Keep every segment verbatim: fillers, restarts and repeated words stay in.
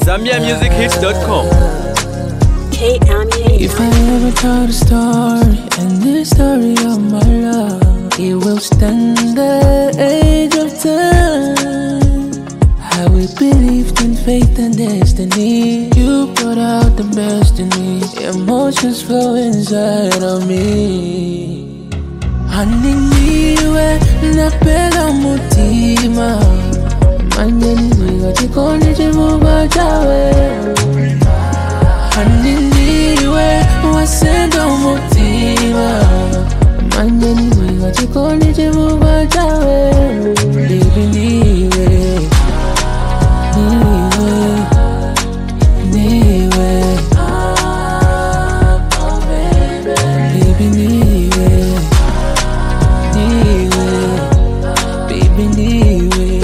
zambia music hits dot com. If I ever told a story, and this story of my love, it will stand the age of time. How we believed in fate and destiny. You brought out the best in me. Emotions flow inside of me. Aniniwe napenda mutima. Manyeni wachikoni chimuga chawe. Aniniwe wasendo mutima. Manyeni wachikoni chimuga chawe. Baby niwe, niwe, niwe. Oh baby, baby niwe, niwe, baby niwe.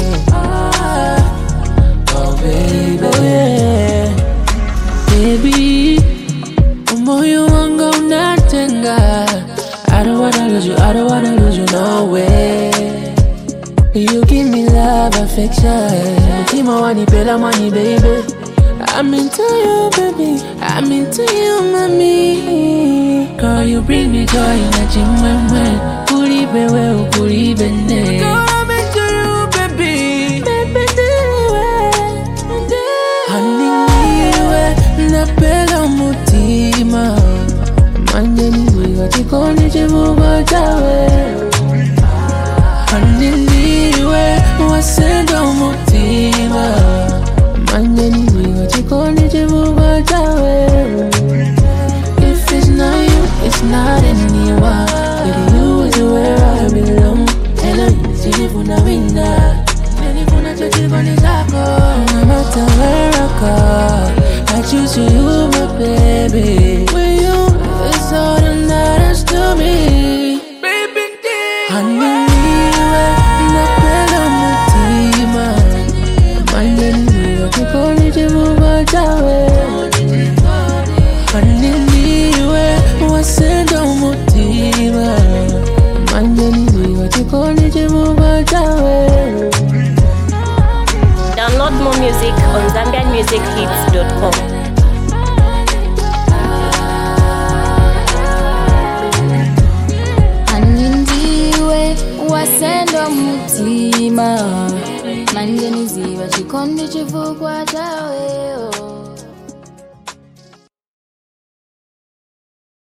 Oh baby, oh yeah. Baby, moyo wangu unatenga. I don't wanna lose you, I don't wanna lose you, no way. You give me love, affection. Mutima wanipela money, baby. I'm into you, baby. I'm into you, mommy. Girl, you bring me joy in a chimwemwe. Ulibe we, ukulibe ne. Girl, I'm into you, baby. Baby, niwe, honey, niwe napela mutima. Manyeni we, wachikoni chimuga chawe. Honey, niwe wasendo mutima. Manyeni we, wachikoni chimuga chawe. If it's not you, it's not anyone. With you is where I belong. Hello, sijifuna winda. Nilifuna chochikoni zako. No matter where I go, I choose you, my baby. With you, it's all that matters to me. Baby, dear. Honey, niwe napenda mutima. Manyeni wachikoni chimuga chawe. Honey, niwe wasendo mutima. Manyeni wachikoni chimuga chawe. Download more music on zambian music hits dot com. Anindiwe wasendo mutima. Manyeni ziwa chikondi chivugwa chawe.